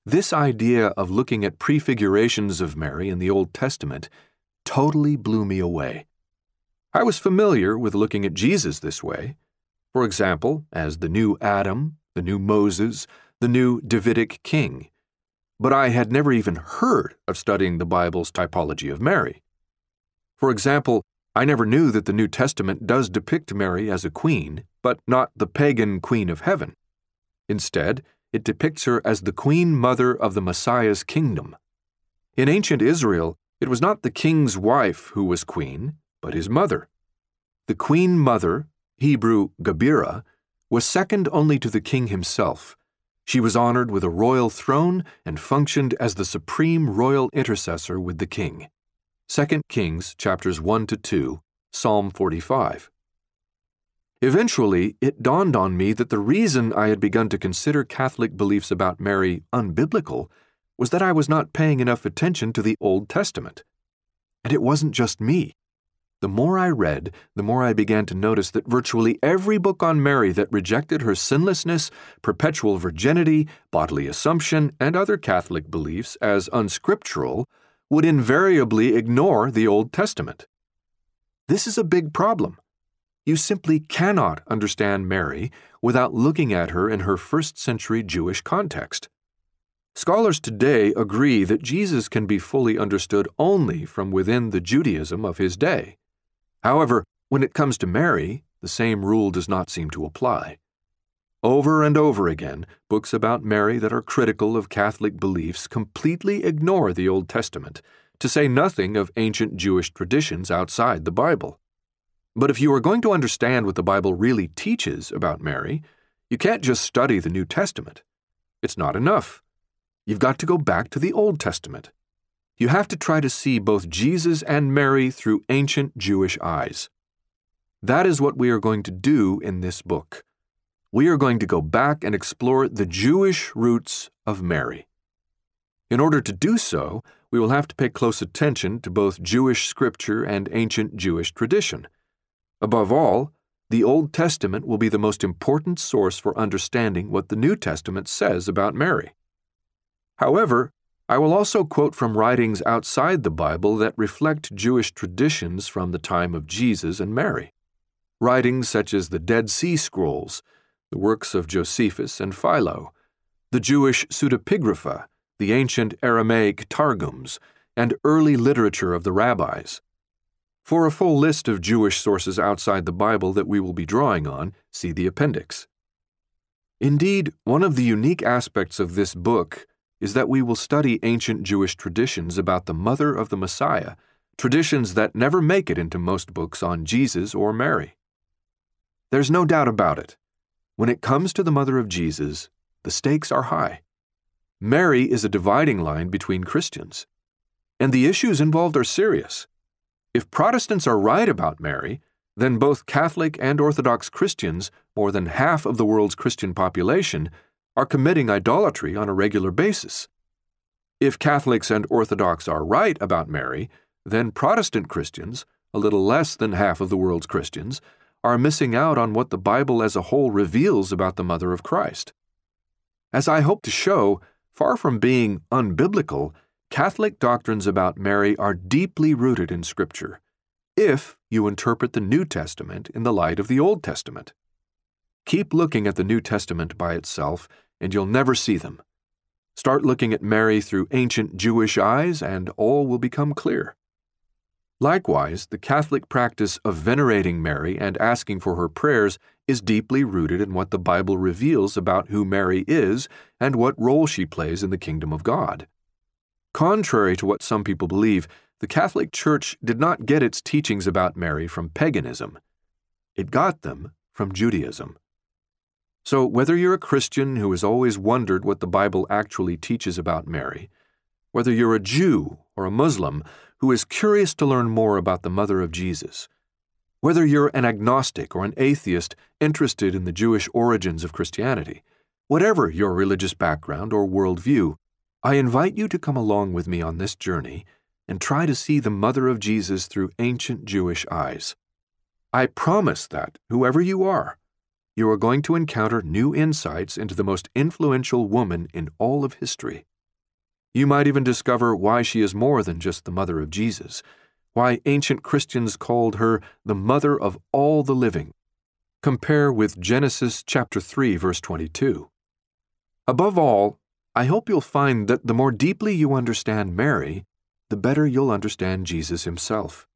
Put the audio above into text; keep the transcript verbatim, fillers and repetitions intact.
This idea of looking at prefigurations of Mary in the Old Testament totally blew me away. I was familiar with looking at Jesus this way, for example, as the new Adam, the new Moses, the new Davidic king, but I had never even heard of studying the Bible's typology of Mary. For example, I never knew that the New Testament does depict Mary as a queen, but not the pagan queen of heaven. Instead, it depicts her as the queen mother of the Messiah's kingdom. In ancient Israel, it was not the king's wife who was queen, but his mother. The queen mother, Hebrew Gabira, was second only to the king himself. She was honored with a royal throne and functioned as the supreme royal intercessor with the king. Second Kings chapters one to two, Psalm forty-five. Eventually, it dawned on me that the reason I had begun to consider Catholic beliefs about Mary unbiblical was that I was not paying enough attention to the Old Testament. And it wasn't just me. The more I read, the more I began to notice that virtually every book on Mary that rejected her sinlessness, perpetual virginity, bodily assumption, and other Catholic beliefs as unscriptural would invariably ignore the Old Testament. This is a big problem. You simply cannot understand Mary without looking at her in her first-century Jewish context. Scholars today agree that Jesus can be fully understood only from within the Judaism of his day. However, when it comes to Mary, the same rule does not seem to apply. Over and over again, books about Mary that are critical of Catholic beliefs completely ignore the Old Testament, to say nothing of ancient Jewish traditions outside the Bible. But if you are going to understand what the Bible really teaches about Mary, you can't just study the New Testament. It's not enough. You've got to go back to the Old Testament. You have to try to see both Jesus and Mary through ancient Jewish eyes. That is what we are going to do in this book. We are going to go back and explore the Jewish roots of Mary. In order to do so, we will have to pay close attention to both Jewish scripture and ancient Jewish tradition. Above all, the Old Testament will be the most important source for understanding what the New Testament says about Mary. However, I will also quote from writings outside the Bible that reflect Jewish traditions from the time of Jesus and Mary. Writings such as the Dead Sea Scrolls, the works of Josephus and Philo, the Jewish pseudepigrapha, the ancient Aramaic Targums, and early literature of the rabbis. For a full list of Jewish sources outside the Bible that we will be drawing on, see the appendix. Indeed, one of the unique aspects of this book is that we will study ancient Jewish traditions about the mother of the Messiah, traditions that never make it into most books on Jesus or Mary. There's no doubt about it. When it comes to the mother of Jesus, the stakes are high. Mary is a dividing line between Christians, and the issues involved are serious. If Protestants are right about Mary, then both Catholic and Orthodox Christians, more than half of the world's Christian population, are committing idolatry on a regular basis. If Catholics and Orthodox are right about Mary, then Protestant Christians, a little less than half of the world's Christians, are missing out on what the Bible as a whole reveals about the Mother of Christ. As I hope to show, far from being unbiblical, Catholic doctrines about Mary are deeply rooted in Scripture, if you interpret the New Testament in the light of the Old Testament. Keep looking at the New Testament by itself, and you'll never see them. Start looking at Mary through ancient Jewish eyes, and all will become clear. Likewise, the Catholic practice of venerating Mary and asking for her prayers is deeply rooted in what the Bible reveals about who Mary is and what role she plays in the kingdom of God. Contrary to what some people believe, the Catholic Church did not get its teachings about Mary from paganism. It got them from Judaism. So whether you're a Christian who has always wondered what the Bible actually teaches about Mary, whether you're a Jew or a Muslim who is curious to learn more about the mother of Jesus, whether you're an agnostic or an atheist interested in the Jewish origins of Christianity, whatever your religious background or worldview, I invite you to come along with me on this journey and try to see the mother of Jesus through ancient Jewish eyes. I promise that, whoever you are, you are going to encounter new insights into the most influential woman in all of history. You might even discover why she is more than just the mother of Jesus, why ancient Christians called her the mother of all the living. Compare with Genesis chapter three, verse twenty-two. Above all, I hope you'll find that the more deeply you understand Mary, the better you'll understand Jesus himself.